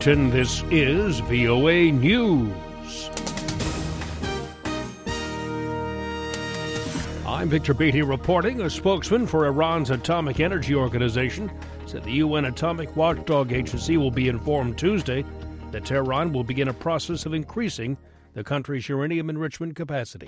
This is VOA News. I'm Victor Beatty reporting. A spokesman for Iran's Atomic Energy Organization said the UN Atomic Watchdog Agency will be informed Tuesday that Tehran will begin a process of increasing the country's uranium enrichment capacity.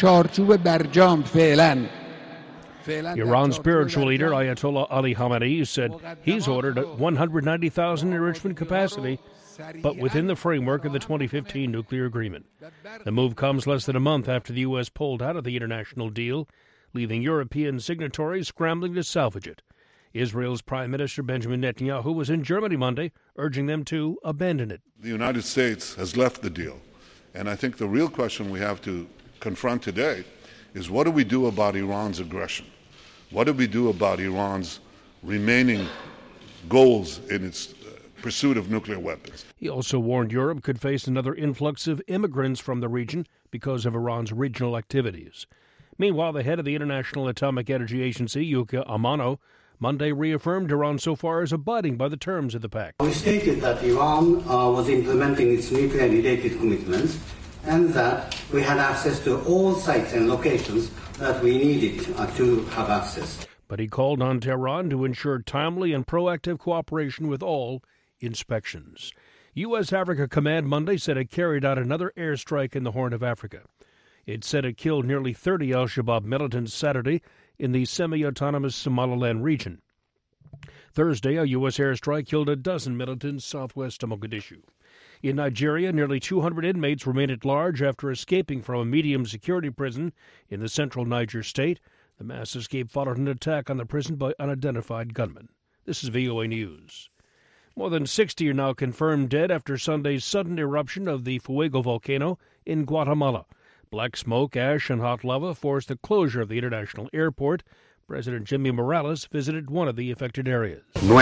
Iran's spiritual leader, Ayatollah Ali Khamenei, said he's ordered a 190,000 enrichment capacity, but within the framework of the 2015 nuclear agreement. The move comes less than a month after the U.S. pulled out of the international deal, leaving European signatories scrambling to salvage it. Israel's Prime Minister Benjamin Netanyahu was in Germany Monday, urging them to abandon it. The United States has left the deal, and I think the real question we have to confront today is what do we do about Iran's aggression? What do we do about Iran's remaining goals in its pursuit of nuclear weapons? He also warned Europe could face another influx of immigrants from the region because of Iran's regional activities. Meanwhile, the head of the International Atomic Energy Agency, Yuka Amano, Monday reaffirmed Iran so far as abiding by the terms of the pact. We stated that Iran was implementing its nuclear-related commitments and that we had access to all sites and locations that we needed to have access. But he called on Tehran to ensure timely and proactive cooperation with all inspections. U.S. Africa Command Monday said it carried out another airstrike in the Horn of Africa. It said it killed nearly 30 al-Shabaab militants Saturday in the semi-autonomous Somaliland region. Thursday, a U.S. airstrike killed a dozen militants southwest of Mogadishu. In Nigeria, nearly 200 inmates remain at large after escaping from a medium-security prison in the central Niger state. The mass escape followed an attack on the prison by unidentified gunmen. This is VOA News. More than 60 are now confirmed dead after Sunday's sudden eruption of the Fuego volcano in Guatemala. Black smoke, ash, and hot lava forced the closure of the international airport. President Jimmy Morales visited one of the affected areas. He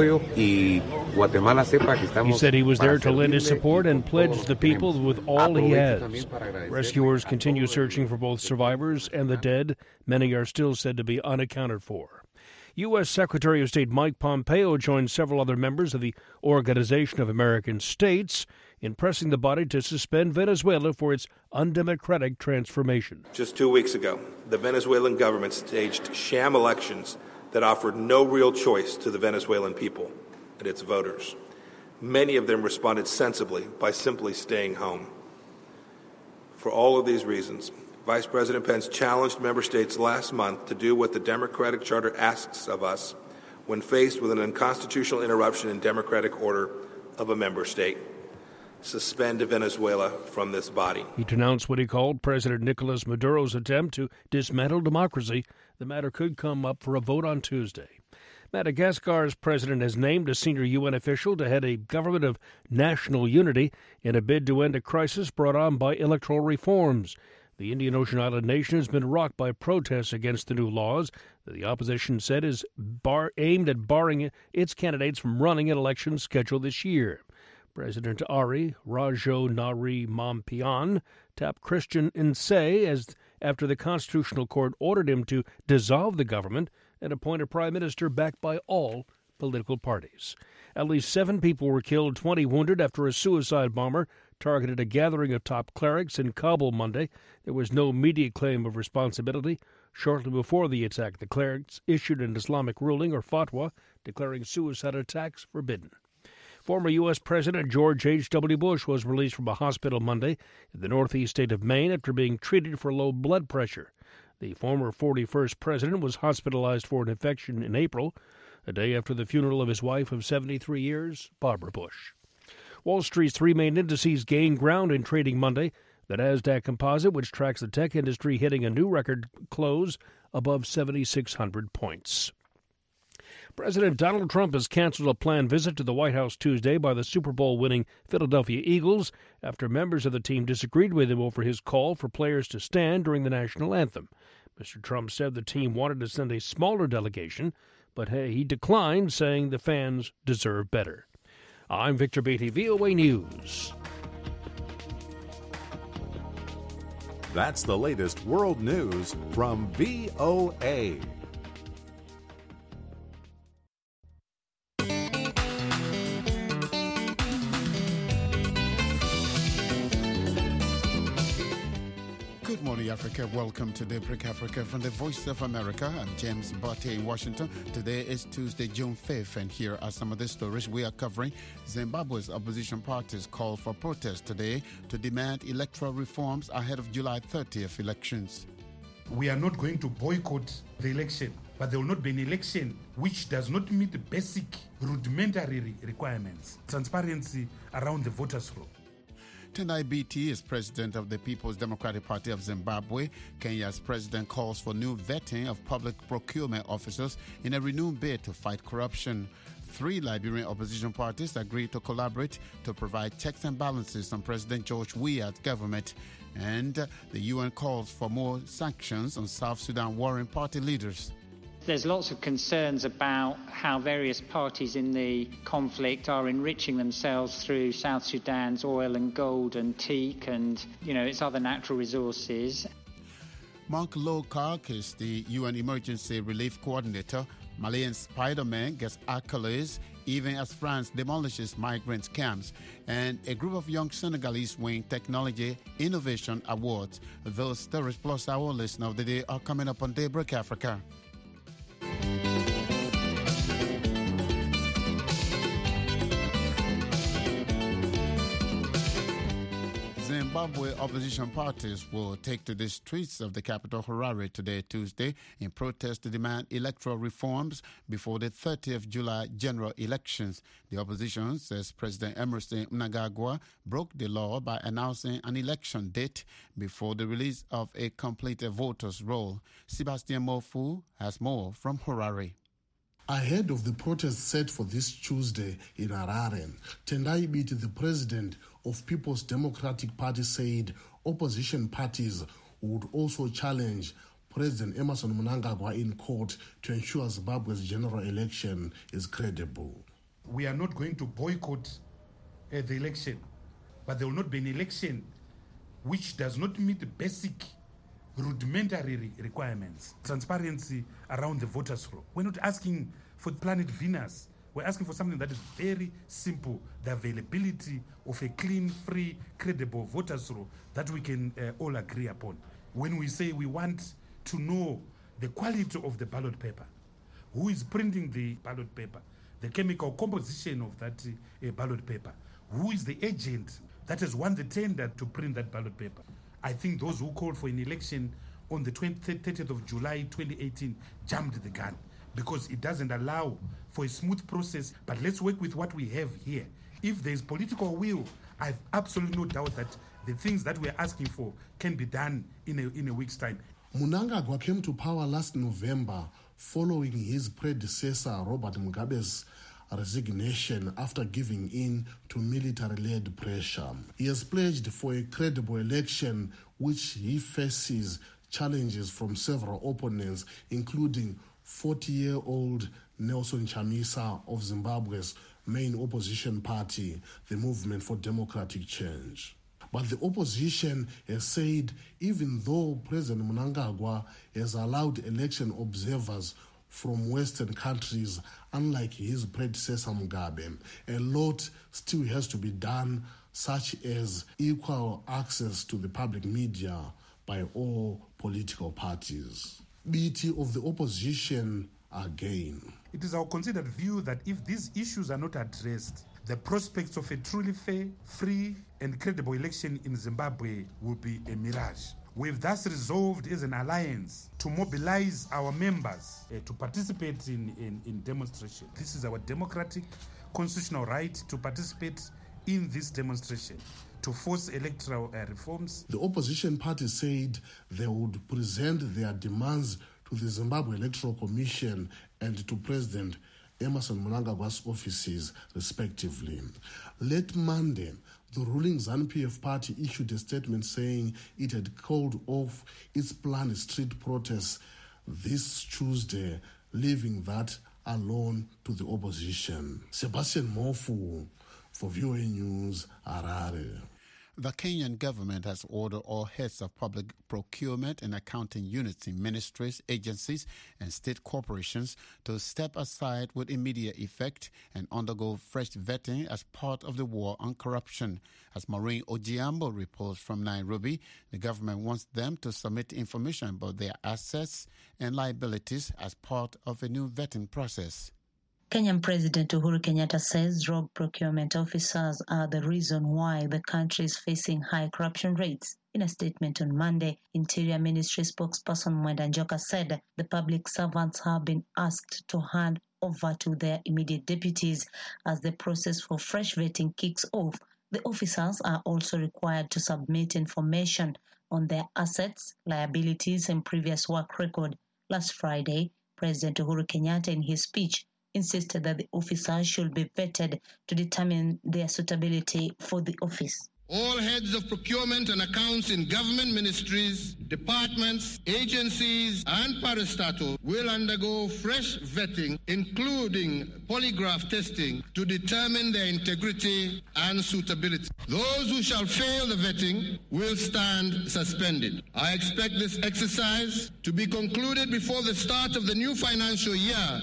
said he was there to lend his support and pledge the people with all he has. Rescuers continue searching for both survivors and the dead. Many are still said to be unaccounted for. U.S. Secretary of State Mike Pompeo joined several other members of the Organization of American States in pressing the body to suspend Venezuela for its undemocratic transformation. Just 2 weeks ago, the Venezuelan government staged sham elections that offered no real choice to the Venezuelan people and its voters. Many of them responded sensibly by simply staying home. For all of these reasons, Vice President Pence challenged member states last month to do what the Democratic Charter asks of us when faced with an unconstitutional interruption in democratic order of a member state. Suspend Venezuela from this body. He denounced what he called President Nicolas Maduro's attempt to dismantle democracy. The matter could come up for a vote on Tuesday. Madagascar's president has named a senior UN official to head a government of national unity in a bid to end a crisis brought on by electoral reforms. The Indian Ocean island nation has been rocked by protests against the new laws that the opposition said is aimed at barring its candidates from running an election scheduled this year. President Ari Rajonariamampian tapped Christian Nsé after the Constitutional Court ordered him to dissolve the government and appoint a prime minister backed by all political parties. At least 7 people were killed, 20 wounded after a suicide bomber targeted a gathering of top clerics in Kabul Monday. There was no immediate claim of responsibility. Shortly before the attack, the clerics issued an Islamic ruling, or fatwa, declaring suicide attacks forbidden. Former U.S. President George H.W. Bush was released from a hospital Monday in the northeast state of Maine after being treated for low blood pressure. The former 41st president was hospitalized for an infection in April, a day after the funeral of his wife of 73 years, Barbara Bush. Wall Street's 3 main indices gained ground in trading Monday. The Nasdaq Composite, which tracks the tech industry, hitting a new record close above 7,600 points. President Donald Trump has canceled a planned visit to the White House Tuesday by the Super Bowl-winning Philadelphia Eagles after members of the team disagreed with him over his call for players to stand during the national anthem. Mr. Trump said the team wanted to send a smaller delegation, but he declined, saying the fans deserve better. I'm Victor Beatty, VOA News. That's the latest world news from VOA. evening, Africa. Welcome to Daybreak Africa from the Voice of America. I'm James Botte in Washington. Today is Tuesday, June 5th, and here are some of the stories we are covering. Zimbabwe's opposition parties call for protest today to demand electoral reforms ahead of July 30th elections. We are not going to boycott the election, but there will not be an election which does not meet the basic rudimentary requirements. Transparency around the voters' roll. Tendai Biti is president of the People's Democratic Party of Zimbabwe. Kenya's president calls for new vetting of public procurement officers in a renewed bid to fight corruption. 3 Liberian opposition parties agreed to collaborate to provide checks and balances on President George Weah's government. And the UN calls for more sanctions on South Sudan warring party leaders. There's lots of concerns about how various parties in the conflict are enriching themselves through South Sudan's oil and gold and teak and, its other natural resources. Mark Lowcock is the UN Emergency Relief Coordinator. Malian Spider-Man gets accolades even as France demolishes migrant camps. And a group of young Senegalese win Technology Innovation Awards. Those stories plus our listener of the day are coming up on Daybreak Africa. Zimbabwe opposition parties will take to the streets of the capital Harare today, Tuesday, in protest to demand electoral reforms before the 30th July general elections. The opposition says President Emmerson Mnangagwa broke the law by announcing an election date before the release of a completed voters' roll. Sebastian Mofu has more from Harare. Ahead of the protest set for this Tuesday in Harare, Tendai Biti, the president of People's Democratic Party, said opposition parties would also challenge President Emmerson Mnangagwa in court to ensure Zimbabwe's general election is credible. We are not going to boycott the election, but there will not be an election which does not meet the basic rudimentary requirements. Transparency around the voters' roll. We're not asking for planet Venus. We're asking for something that is very simple, the availability of a clean, free, credible voters' roll that we can all agree upon. When we say we want to know the quality of the ballot paper, who is printing the ballot paper, the chemical composition of that ballot paper, who is the agent that has won the tender to print that ballot paper. I think those who called for an election on the 30th of July 2018 jumped the gun because it doesn't allow for a smooth process. But let's work with what we have here. If there's political will, I have absolutely no doubt that the things that we're asking for can be done in a week's time. Mnangagwa came to power last November following his predecessor Robert Mugabe's resignation after giving in to military-led pressure. He has pledged for a credible election, which he faces challenges from several opponents, including 40-year-old Nelson Chamisa of Zimbabwe's main opposition party, the Movement for Democratic Change. But the opposition has said even though President Mnangagwa has allowed election observers from Western countries, unlike his predecessor Mugabe, a lot still has to be done, such as equal access to the public media by all political parties. Biti of the opposition again. It is our considered view that if these issues are not addressed, the prospects of a truly fair, free, and credible election in Zimbabwe will be a mirage. We've thus resolved as an alliance to mobilize our members to participate in demonstration. This is our democratic constitutional right to participate in this demonstration, to force electoral reforms. The opposition party said they would present their demands to the Zimbabwe Electoral Commission and to President Emmerson Mnangagwa's offices, respectively. Late Monday, the ruling ZANU-PF party issued a statement saying it had called off its planned street protests this Tuesday, leaving that alone to the opposition. Sebastian Mofu for VOA News, Harare. The Kenyan government has ordered all heads of public procurement and accounting units in ministries, agencies, and state corporations to step aside with immediate effect and undergo fresh vetting as part of the war on corruption. As Maureen Ojiambo reports from Nairobi, the government wants them to submit information about their assets and liabilities as part of a new vetting process. Kenyan President Uhuru Kenyatta says rogue procurement officers are the reason why the country is facing high corruption rates. In a statement on Monday, Interior Ministry spokesperson Mwenda Njoka said the public servants have been asked to hand over to their immediate deputies as the process for fresh vetting kicks off. The officers are also required to submit information on their assets, liabilities, and previous work record. Last Friday, President Uhuru Kenyatta, in his speech, insisted that the officers should be vetted to determine their suitability for the office. All heads of procurement and accounts in government ministries, departments, agencies, and parastatal will undergo fresh vetting, including polygraph testing, to determine their integrity and suitability. Those who shall fail the vetting will stand suspended. I expect this exercise to be concluded before the start of the new financial year,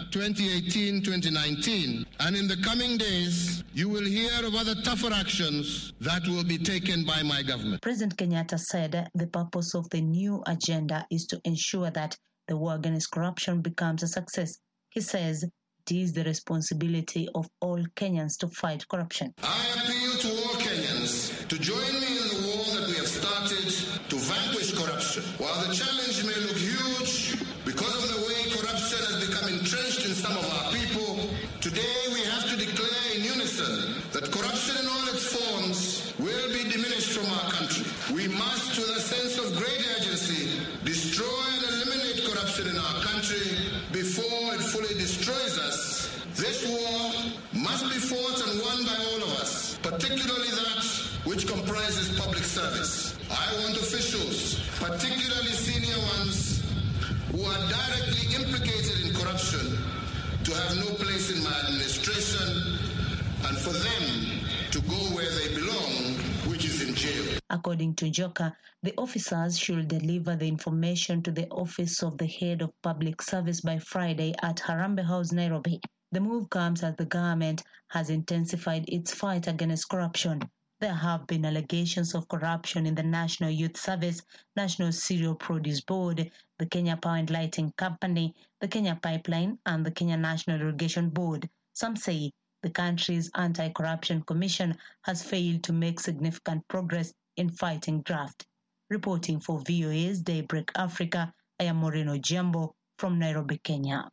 2018-2019, and in the coming days, you will hear of other tougher actions that will be taken by my government. President Kenyatta said the purpose of the new agenda is to ensure that the war against corruption becomes a success. He says it is the responsibility of all Kenyans to fight corruption. I appeal to all Kenyans to join me in the war that we have started to vanquish corruption. While the challenge may look huge because of the way corruption has become entrenched in some of our people, today we have to declare in unison that corruption in all its forms will be diminished from our country. We must, with a sense of great urgency, destroy and eliminate corruption in our country before it fully destroys us. This war must be fought and won by all of us, particularly that which comprises public service. I want officials, particularly senior ones, who are directly implicated in corruption, to have no place in my administration, and for them to go where they belong, which is in jail. According to Njoka, the officers should deliver the information to the Office of the Head of Public Service by Friday at Harambee House, Nairobi. The move comes as the government has intensified its fight against corruption. There have been allegations of corruption in the National Youth Service, National Cereal Produce Board, the Kenya Power and Lighting Company, the Kenya Pipeline, and the Kenya National Irrigation Board. Some say the country's Anti-Corruption Commission has failed to make significant progress in fighting graft. Reporting for VOA's Daybreak Africa, I am Maureen Ojiambo from Nairobi, Kenya.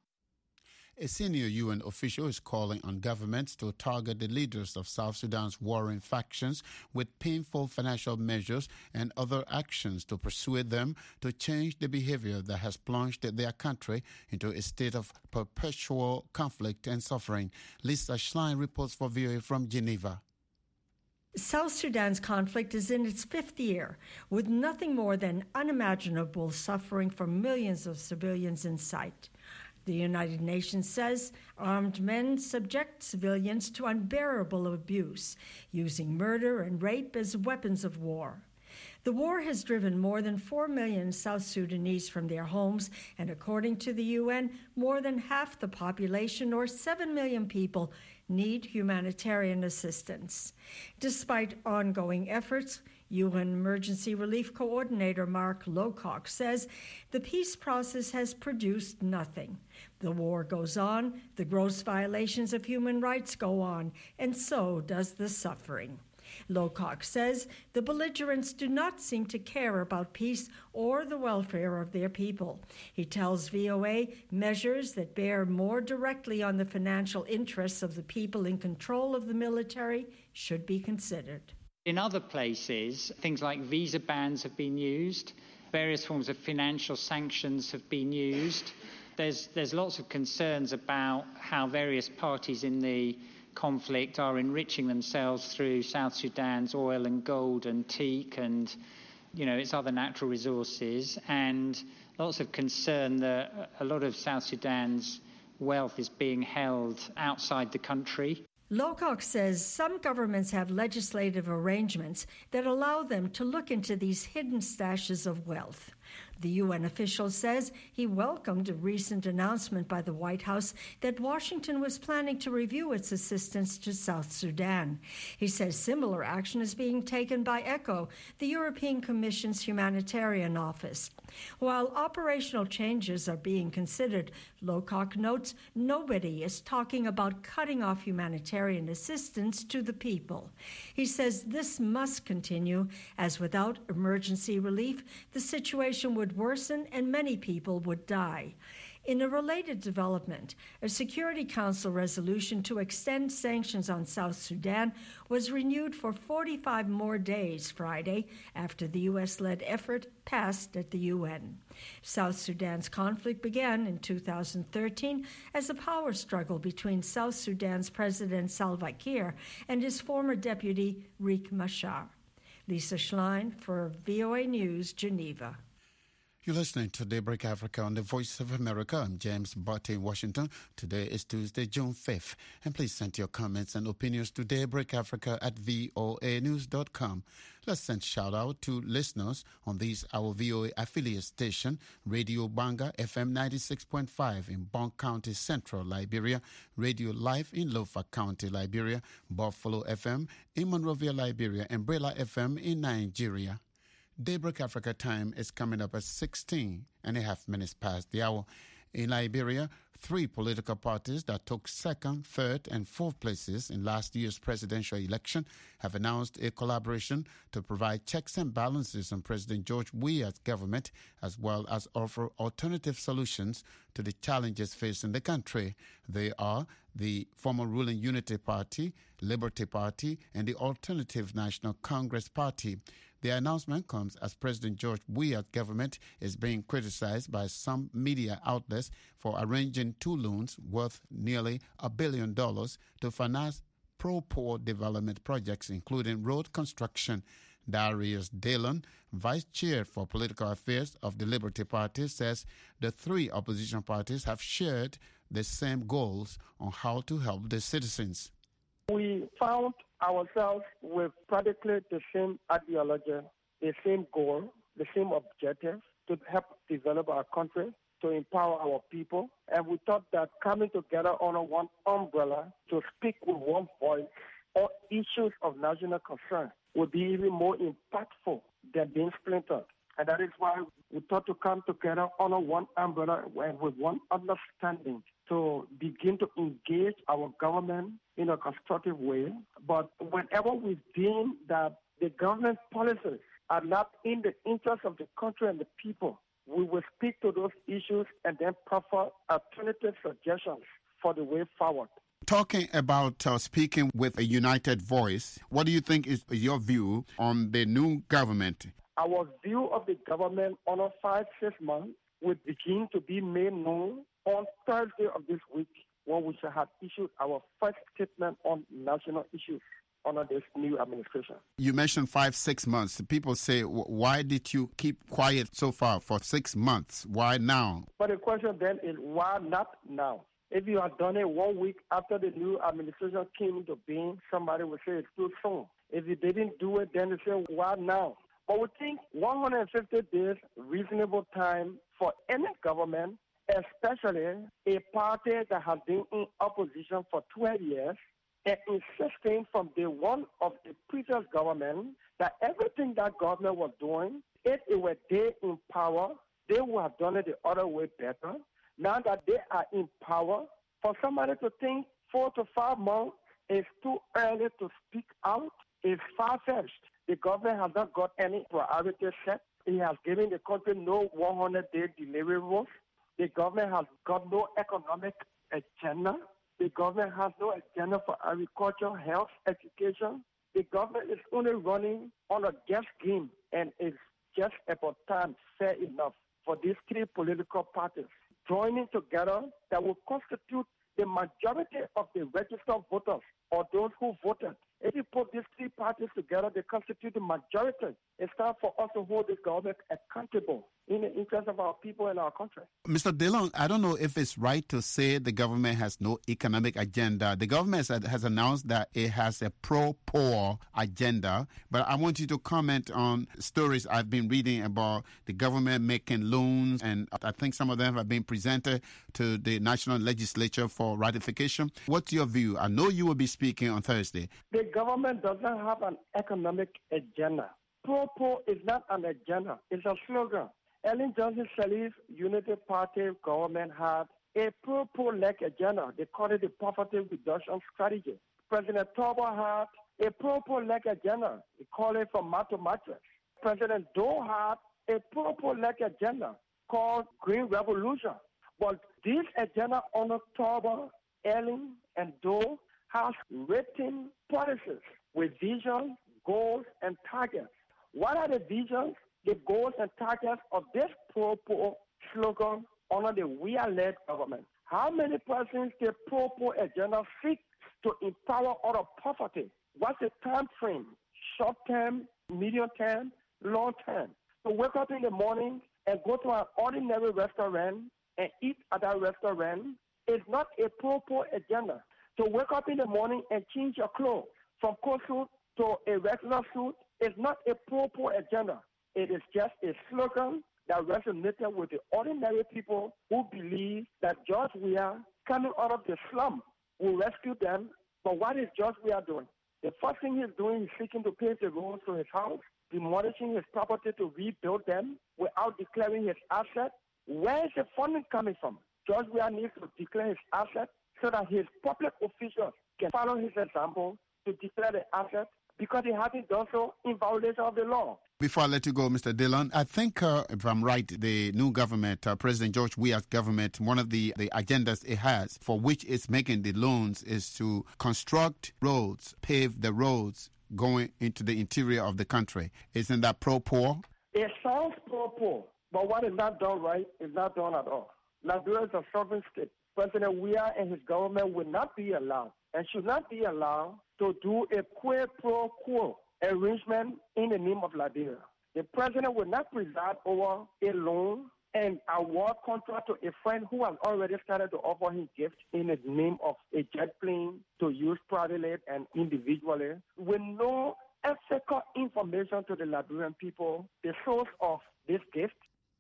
A senior UN official is calling on governments to target the leaders of South Sudan's warring factions with painful financial measures and other actions to persuade them to change the behavior that has plunged their country into a state of perpetual conflict and suffering. Lisa Schlein reports for VOA from Geneva. South Sudan's conflict is in its fifth year, with nothing more than unimaginable suffering for millions of civilians in sight. The United Nations says armed men subject civilians to unbearable abuse, using murder and rape as weapons of war. The war has driven more than 4 million South Sudanese from their homes, and according to the UN, more than half the population, or 7 million people, need humanitarian assistance. Despite ongoing efforts, UN Emergency Relief Coordinator Mark Lowcock says the peace process has produced nothing. The war goes on, the gross violations of human rights go on, and so does the suffering. Lowcock says the belligerents do not seem to care about peace or the welfare of their people. He tells VOA measures that bear more directly on the financial interests of the people in control of the military should be considered. In other places, things like visa bans have been used, various forms of financial sanctions have been used. There's lots of concerns about how various parties in the conflict are enriching themselves through South Sudan's oil and gold and teak and, its other natural resources, and lots of concern that a lot of South Sudan's wealth is being held outside the country. Lowcock says some governments have legislative arrangements that allow them to look into these hidden stashes of wealth. The UN official says he welcomed a recent announcement by the White House that Washington was planning to review its assistance to South Sudan. He says similar action is being taken by ECHO, the European Commission's humanitarian office. While operational changes are being considered, Lowcock notes nobody is talking about cutting off humanitarian assistance to the people. He says this must continue, as without emergency relief, the situation would worsen and many people would die. In a related development, a Security Council resolution to extend sanctions on South Sudan was renewed for 45 more days Friday after the U.S.-led effort passed at the UN. South Sudan's conflict began in 2013 as a power struggle between South Sudan's President Salva Kiir and his former deputy Riek Machar. Lisa Schlein for VOA News, Geneva. You're listening to Daybreak Africa on the Voice of America. I'm James Butte in Washington. Today is Tuesday, June 5th. And please send your comments and opinions to daybreakafrica@voanews.com. Let's send shout out to listeners on our VOA affiliate station, Radio Banga FM 96.5 in Bonk County, Central Liberia, Radio Life in Lofa County, Liberia, Buffalo FM in Monrovia, Liberia, and Brela FM in Nigeria. Daybreak Africa time is coming up at 16.5 minutes past the hour. In Liberia, 3 political parties that took second, third, and fourth places in last year's presidential election have announced a collaboration to provide checks and balances on President George Weah's government, as well as offer alternative solutions to the challenges facing the country. They are the former ruling Unity Party, Liberty Party, and the Alternative National Congress Party. The announcement comes as President George Weah's government is being criticized by some media outlets for arranging 2 loans worth nearly $1 billion to finance pro-poor development projects, including road construction. Darius Dallon, vice chair for political affairs of the Liberty Party, says the 3 opposition parties have shared the same goals on how to help the citizens. We found ourselves with practically the same ideology, the same goal, the same objective to help develop our country, to empower our people. And we thought that coming together under one umbrella to speak with one voice on issues of national concern would be even more impactful than being splintered. And that is why we thought to come together under one umbrella and with one understanding to begin to engage our government in a constructive way. But whenever we deem that the government policies are not in the interest of the country and the people, we will speak to those issues and then proffer alternative suggestions for the way forward. Talking about speaking with a united voice, what do you think is your view on the new government? Our view of the government on a 5-6 months will begin to be made known on Thursday of this week, when we shall have issued our first statement on national issues under this new administration. You mentioned 5-6 months. People say, why did you keep quiet so far for 6 months? Why now? But the question then is, why not now? If you had done it 1 week after the new administration came into being, somebody would say it's too soon. If you didn't do it, then they say, why now? But we think 150 days, reasonable time for any government, especially a party that has been in opposition for 12 years and insisting from day one of the previous government that everything that government was doing, if it were they in power, they would have done it the other way better. Now that they are in power, for somebody to think 4 to 5 months is too early to speak out is far-fetched. The government has not got any priority set. It has given the country no 100-day deliverables. The government has got no economic agenda. The government has no agenda for agriculture, health, education. The government is only running on a guess game, and it's just about time, fair enough, for these 3 political parties joining together that will constitute the majority of the registered voters or those who voted. If you put these 3 parties together, they constitute the majority. It's time for us to hold this government accountable. in the interest of our people and our country. Mr. Dillon, I don't know if it's right to say the government has no economic agenda. The government has announced that it has a pro-poor agenda, but I want you to comment on stories I've been reading about the government making loans, and I think some of them have been presented to the national legislature for ratification. What's your view? I know you will be speaking on Thursday. The government doesn't have an economic agenda. Pro-poor is not an agenda. It's a slogan. Ellen Johnson Sirleaf's Unity Party government had a pro-poor-like agenda. They call it the poverty reduction strategy. President Turnbull had a pro-poor-like agenda. They call it from mat to mattress. President Doe had a pro-poor-like agenda called Green Revolution. But this agenda under Turnbull, Ellen, and Doe has written policies with visions, goals, and targets. What are the visions, the goals, and targets of this pro-poor slogan under the We Are led government? How many persons the pro-poor agenda seeks to empower out of poverty? What's the time frame? Short term, medium term, long term? To wake up in the morning and go to an ordinary restaurant and eat at that restaurant is not a pro-poor agenda. To wake up in the morning and change your clothes from coat suit to a regular suit is not a pro-poor agenda. It is just a slogan that resonated with the ordinary people who believe that George Weah, coming out of the slum, will rescue them. But what is George Weah doing? The first thing he's doing is seeking to pave the roads to his house, demolishing his property to rebuild them without declaring his assets. Where is the funding coming from? George Weah needs to declare his assets so that his public officials can follow his example to declare the assets, because he hasn't done so in violation of the law. Before I let you go, Mr. Dillon, I think, if I'm right, the new government, President George Weah's government, one of the agendas it has for which it's making the loans is to construct roads, pave the roads going into the interior of the country. Isn't that pro-poor? It sounds pro-poor, but what is not done right is not done at all. Liberia is a sovereign state. President Weah and his government will not be allowed and should not be allowed to do a quid pro quo arrangement in the name of Liberia. The president will not preside over a loan and award contract to a friend who has already started to offer him gifts in the name of a jet plane to use privately and individually, with no ethical information to the Liberian people, the source of this gift.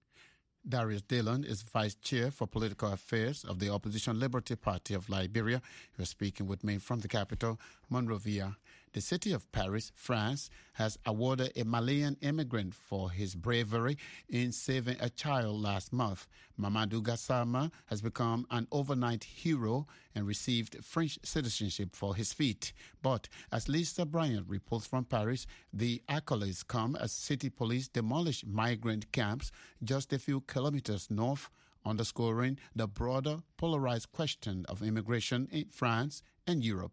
Darius Dillon is Vice Chair for Political Affairs of the Opposition Liberty Party of Liberia. You're speaking with me from the capital, Monrovia. The city of Paris, France, has awarded a Malian immigrant for his bravery in saving a child last month. Mamadou Gassama has become an overnight hero and received French citizenship for his feat. But as Lisa Bryant reports from Paris, the accolades come as city police demolish migrant camps just a few kilometers north, underscoring the broader polarized question of immigration in France and Europe.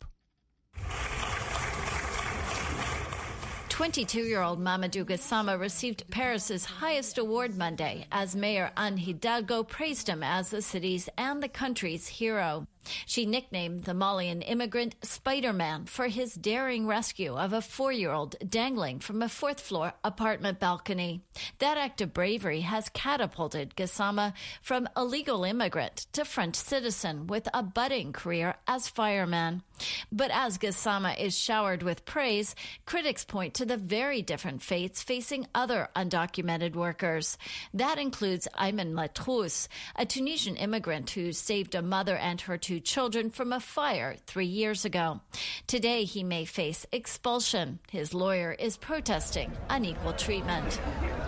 22-year-old Mamadou Gassama received Paris's highest award Monday as Mayor Anne Hidalgo praised him as the city's and the country's hero. She nicknamed the Malian immigrant Spider-Man for his daring rescue of a 4-year-old dangling from a 4th-floor apartment balcony. That act of bravery has catapulted Gassama from a legal immigrant to French citizen with a budding career as fireman. But as Gassama is showered with praise, critics point to the very different fates facing other undocumented workers. That includes Ayman Latrousse, a Tunisian immigrant who saved a mother and her 2 children from a fire 3 years ago. Today, he may face expulsion. His lawyer is protesting unequal treatment.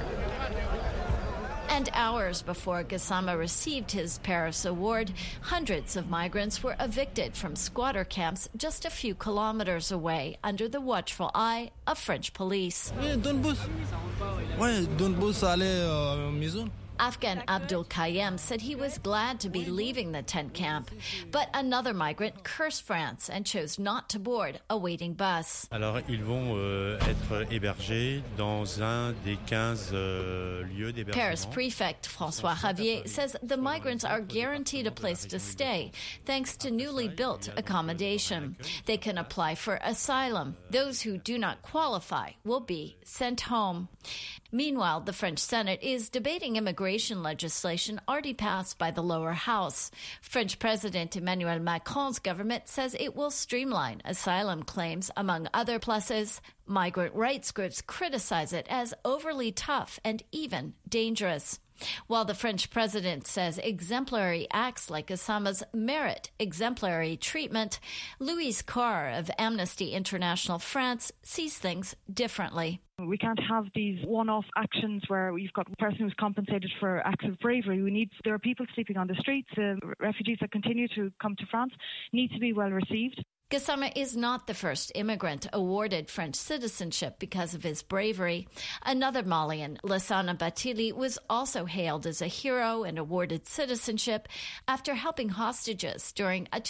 And hours before Gassama received his Paris award, hundreds of migrants were evicted from squatter camps just a few kilometers away under the watchful eye of French police. Afghan Abdul Kayem said he was glad to be leaving the tent camp. But another migrant cursed France and chose not to board a waiting bus. Alors, ils vont être hébergés dans un des 15 lieux d'hébergement. Paris prefect François Javier says the migrants are guaranteed a place to stay thanks to newly built accommodation. They can apply for asylum. Those who do not qualify will be sent home. Meanwhile, the French Senate is debating immigration legislation already passed by the lower house. French President Emmanuel Macron's government says it will streamline asylum claims, among other pluses. Migrant rights groups criticize it as overly tough and even dangerous. While the French president says exemplary acts like Osama's merit exemplary treatment, Louise Carr of Amnesty International France sees things differently. We can't have these one-off actions where we've got a person who's compensated for acts of bravery. There are people sleeping on the streets. Refugees that continue to come to France need to be well received. Gassama is not the first immigrant awarded French citizenship because of his bravery. Another Malian, Lassana Batili, was also hailed as a hero and awarded citizenship after helping hostages during a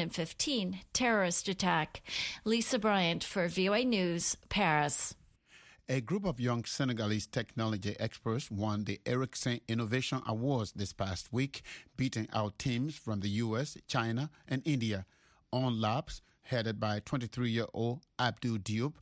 2015 terrorist attack. Lisa Bryant for VOA News, Paris. A group of young Senegalese technology experts won the Ericsson Innovation Awards this past week, beating out teams from the U.S., China, and India. On Labs, headed by 23-year-old Abdul Diop,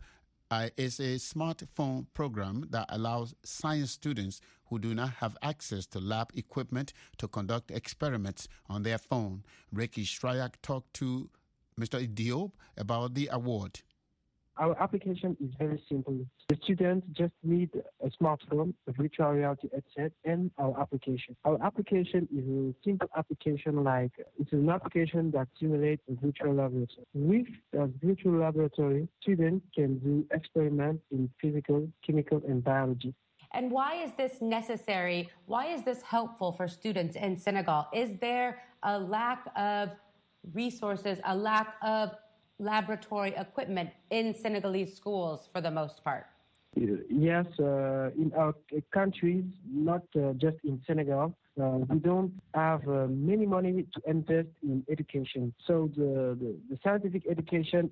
is a smartphone program that allows science students who do not have access to lab equipment to conduct experiments on their phone. Ricky Stryak talked to Mr. Diop about the award. Our application is very simple. The students just need a smartphone, a virtual reality headset, and our application. Our application is a simple application it's an application that simulates a virtual laboratory. With a virtual laboratory, students can do experiments in physical, chemical, and biology. And why is this necessary? Why is this helpful for students in Senegal? Is there a lack of resources, a lack of laboratory equipment in Senegalese schools for the most part? Yes, in our countries, not just in Senegal, we don't have many money to invest in education. So the scientific education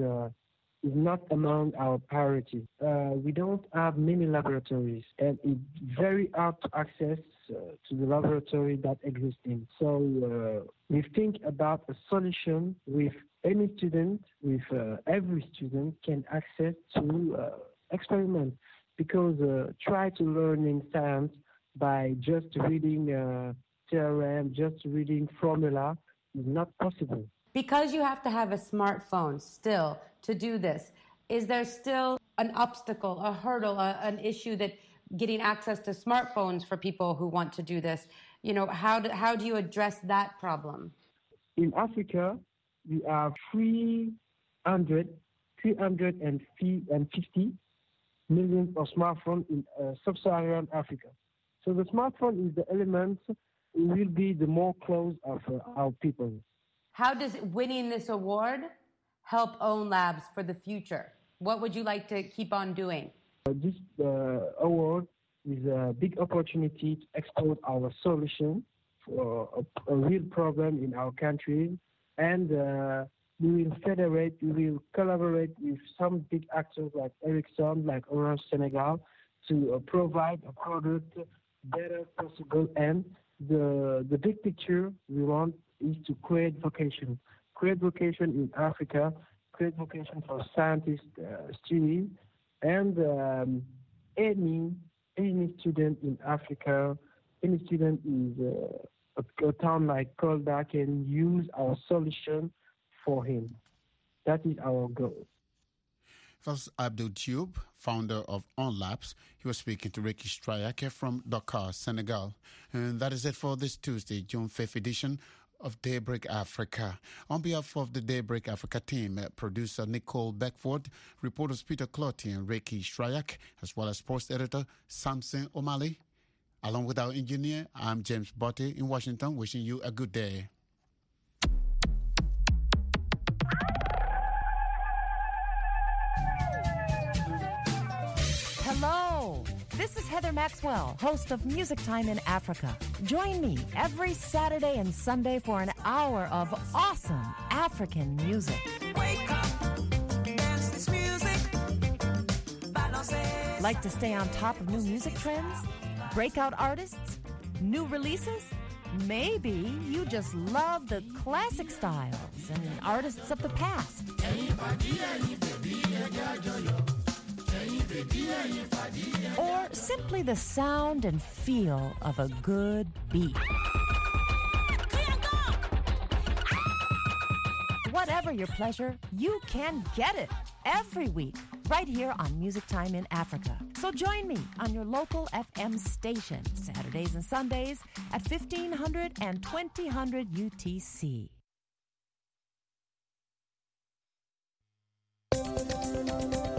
is not among our priorities. We don't have many laboratories, and it's very hard to access to the laboratory that exists in. So we think about a solution with any student, with every student can access to experiment, because try to learning science by just reading theorem, just reading formula is not possible. Because you have to have a smartphone still to do this, is there still an obstacle, a hurdle, an issue that getting access to smartphones for people who want to do this? You know, how do you address that problem? In Africa, we have 350 million of smartphones in sub-Saharan Africa. So the smartphone is the element will be the more close of our people. How does winning this award help OWN Labs for the future? What would you like to keep on doing? This award is a big opportunity to export our solution for a real problem in our country, and we will federate, we will collaborate with some big actors like Ericsson, like Orange Senegal, to provide a product better possible. And the big picture we want is to create vocation in Africa, create vocation for scientists, students, and any student in Africa, any student in a town like Kolda can use our solution for him. That is our goal. First, Abdul Diop, founder of OWN Labs. He was speaking to Ricky Stryak from Dakar, Senegal. And that is it for this Tuesday, June 5th edition of Daybreak Africa. On behalf of the Daybreak Africa team, producer Nicole Beckford, reporters Peter Clotty and Ricky Stryak, as well as sports editor Samson O'Malley. Along with our engineer, I'm James Botte in Washington, wishing you a good day. Hello, This is Heather Maxwell, host of Music Time in Africa. Join me every Saturday and Sunday for an hour of awesome African music. Wake up, dance this music. Like to stay on top of new music trends? Breakout artists? New releases? Maybe you just love the classic styles and artists of the past. Or simply the sound and feel of a good beat. Whatever your pleasure, you can get it every week right here on Music Time in Africa. So join me on your local FM station Saturdays and Sundays at 1500 and 2000 UTC.